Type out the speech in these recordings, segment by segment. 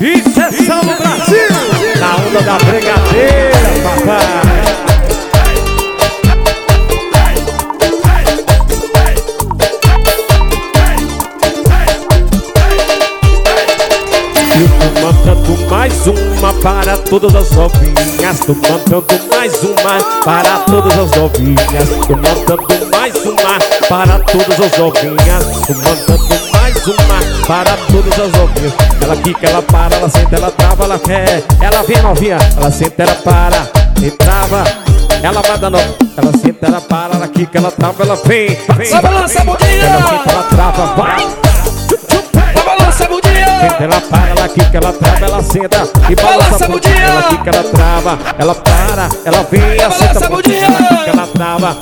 Isso é Samba Brasil, na onda da brigadeira, papai. Eu tô mandando mais uma para todas as novinhas. Tô mandando mais uma para todas as novinhas. Tô mandando mais uma para todas as novinhas. Tô mandando mais uma para todas as novinhas. Ela quica, ela para, ela senta, ela trava, ela quer. Ela vem novinha, ela senta, ela para e trava. Ela vai dando, ela senta, ela para, ela quica, ela trava, ela vem. Só balança a bundinha. Ela senta, ela trava, vai. Balança a bundinha. Ela para, ela quica, ela trava, ela senta e balança a bundinha. Ela quica, ela trava, ela para, ela vem, ela senta a bundinha. Ela quica, ela trava.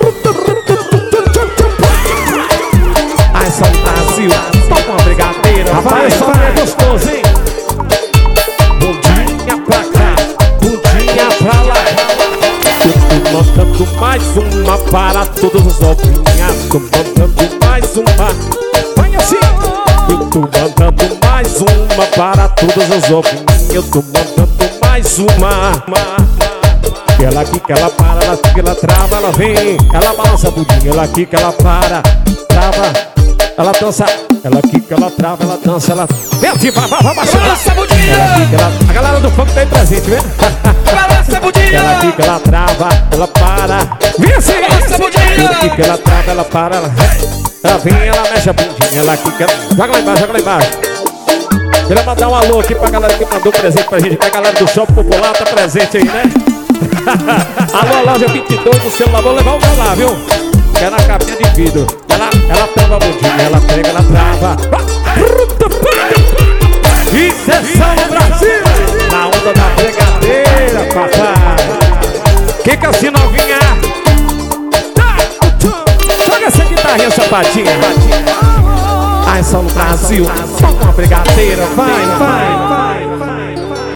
Ai, São Brasil, toma uma brigadeira. Rapaz, só é gostoso, hein? Bundinha pra cá, bundinha pra lá. Eu tô mandando mais uma para todas as novinhas. Tô mandando mais uma. Vai assim. Eu tô mandando mais uma para todas as novinhas. Eu tô mandando mais uma. Ela quica, ela para, ela fica, ela trava, ela vem. Ela balança a bundinha, ela quica, ela para, trava, ela dança. Ela quica, ela trava, ela dança, ela vem assim, vai baixando. Balança a bundinha. Ela quica, ela... A galera do funk tá aí presente, vem? Balança a bundinha. Ela quica, ela trava, ela para. Vem assim, balança a bundinha. ela quica, ela trava, ela para, ela vem, ela mexe a bundinha, ela quica, joga lá embaixo, joga lá embaixo. Queria mandar um alô aqui pra galera que mandou presente pra gente, pra galera do Shopping Popular, tá presente aí, né? Alô, loja 22 no celular, vou levar o meu lá, viu? Que é na capinha de vidro. Ela trava a bundinha, ela pega, ela trava. Isso é Samba Brasil, na onda da brigadeira, papai. Que assim novinha? Joga essa guitarrinha sapatinha. Ai, Samba Brasil, toma uma brigadeira, vai.